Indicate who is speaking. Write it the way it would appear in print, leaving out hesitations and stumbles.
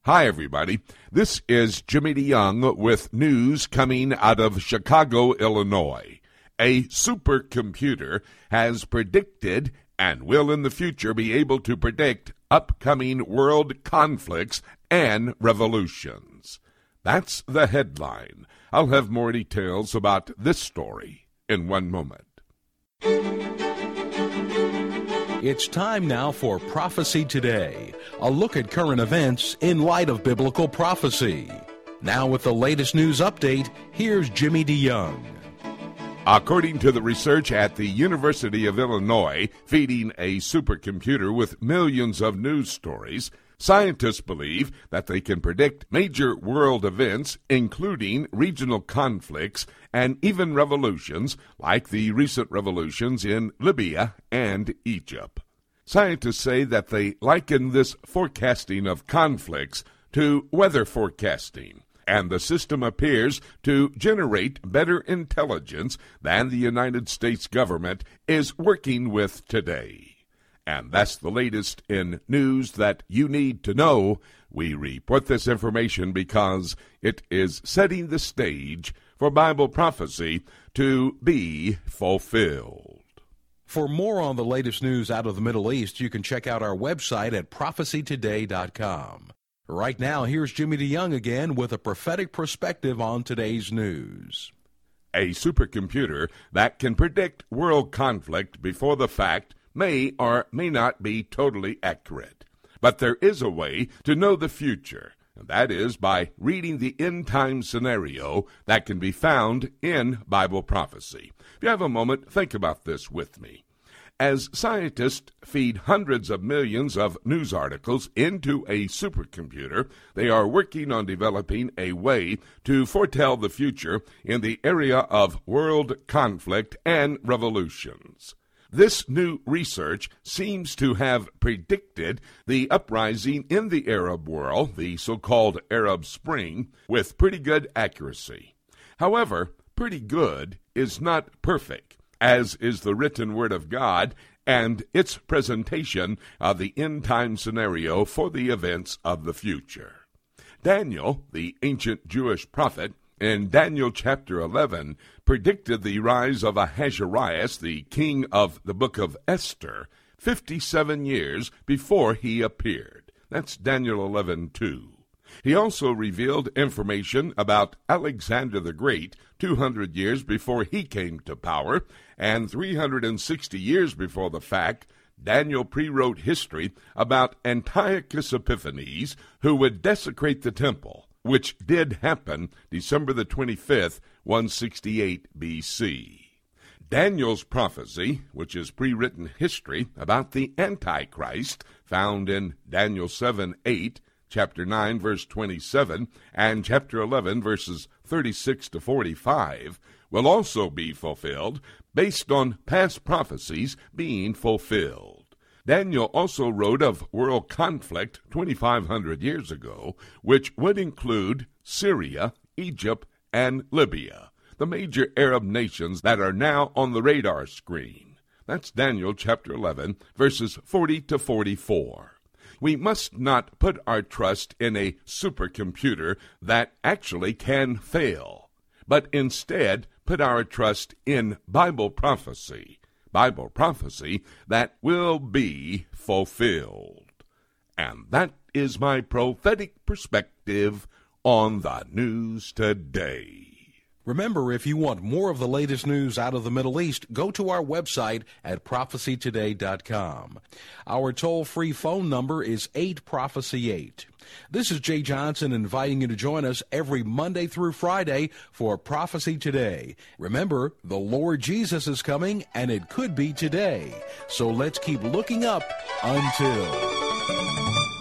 Speaker 1: Hi, everybody. This is Jimmy DeYoung with news coming out of Chicago, Illinois. A supercomputer has predicted and will in the future be able to predict upcoming world conflicts and revolutions. That's the headline. I'll have more details about this story in one moment.
Speaker 2: It's time now for Prophecy Today, a look at current events in light of biblical prophecy. Now with the latest news update, here's Jimmy DeYoung.
Speaker 1: According to the research at the University of Illinois, feeding a supercomputer with millions of news stories, scientists believe that they can predict major world events, including regional conflicts and even revolutions, like the recent revolutions in Libya and Egypt. Scientists say that they liken this forecasting of conflicts to weather forecasting, and the system appears to generate better intelligence than the United States government is working with today. And that's the latest in news that you need to know. We report this information because it is setting the stage for Bible prophecy to be fulfilled.
Speaker 2: For more on the latest news out of the Middle East, you can check out our website at prophecytoday.com. Right now, here's Jimmy DeYoung again with a prophetic perspective on today's news.
Speaker 1: A supercomputer that can predict world conflict before the fact may or may not be totally accurate. But there is a way to know the future, and that is by reading the end-time scenario that can be found in Bible prophecy. If you have a moment, think about this with me. As scientists feed hundreds of millions of news articles into a supercomputer, they are working on developing a way to foretell the future in the area of world conflict and revolutions. This new research seems to have predicted the uprising in the Arab world, the so-called Arab Spring, with pretty good accuracy. However, pretty good is not perfect, as is the written Word of God and its presentation of the end-time scenario for the events of the future. Daniel, the ancient Jewish prophet, in Daniel chapter 11, predicted the rise of Ahasuerus, the king of the book of Esther, 57 years before he appeared. That's Daniel 11:2. He also revealed information about Alexander the Great 200 years before he came to power, and 360 years before the fact, Daniel pre-wrote history about Antiochus Epiphanes, who would desecrate the temple, which did happen December the 25th, 168 B.C. Daniel's prophecy, which is pre-written history about the Antichrist, found in Daniel 7:8, chapter 9, verse 27, and chapter 11, verses 36 to 45, will also be fulfilled based on past prophecies being fulfilled. Daniel also wrote of world conflict 2,500 years ago, which would include Syria, Egypt, and Libya, the major Arab nations that are now on the radar screen. That's Daniel chapter 11, verses 40 to 44. We must not put our trust in a supercomputer that actually can fail, but instead put our trust in Bible prophecy that will be fulfilled. And that is my prophetic perspective on the news today.
Speaker 2: Remember, if you want more of the latest news out of the Middle East, go to our website at prophecytoday.com. Our toll-free phone number is 8-PROPHECY-8. This is Jay Johnson inviting you to join us every Monday through Friday for Prophecy Today. Remember, the Lord Jesus is coming, and it could be today. So let's keep looking up until...